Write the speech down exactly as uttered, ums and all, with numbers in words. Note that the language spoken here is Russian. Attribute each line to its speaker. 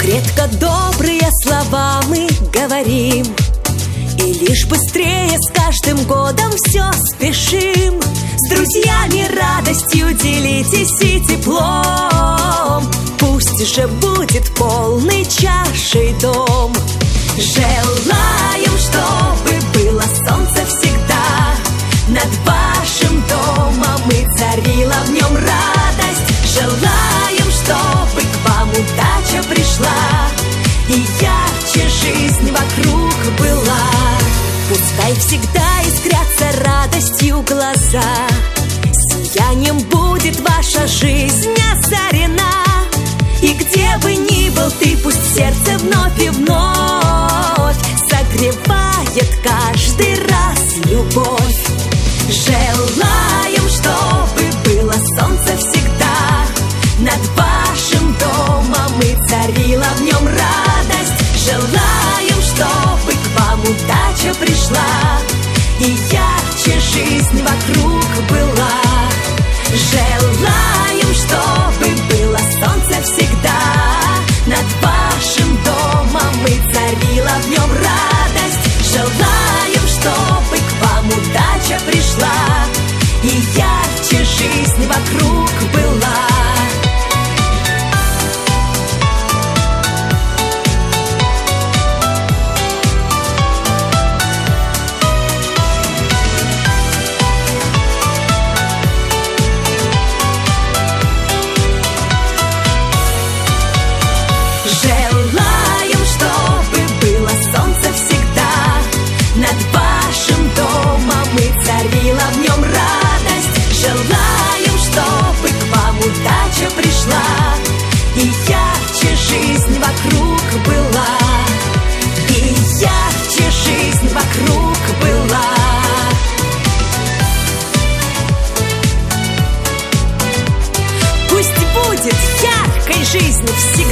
Speaker 1: редко добрые слова мы говорим, и лишь быстрее с каждым годом все спешим. С друзьями радостью делитесь и теплом, пусть же будет полной чашей дом. Желаем, чтобы было солнце всегда над вашим домом, и царила в нем радость. Желаем, чтобы к вам удача пришла, и ярче жизнь вокруг была. Пускай всегда искрятся радостью глаза, сиянием будет ваша жизнь озарена. И где бы ни был ты, пусть сердце вновь и вновь согревает каждый раз любовь. Желаем, чтобы было солнце всегда над вашим домом, и царила в нем радость. Желаем, чтобы к вам удача пришла, и ярче жизнь вокруг была. Желаем, чтобы было солнце всегда над вашим домом, и царила в нем радость. Желаем, чтобы к вам удача пришла, и ярче жизнь вокруг была. Желаем, чтобы было солнце всегда над вашим домом, и царила в нем радость. Желаем, чтобы к вам удача пришла, и ярче жизнь вокруг была, и ярче жизнь вокруг была. Пусть будет яркой жизнь всегда.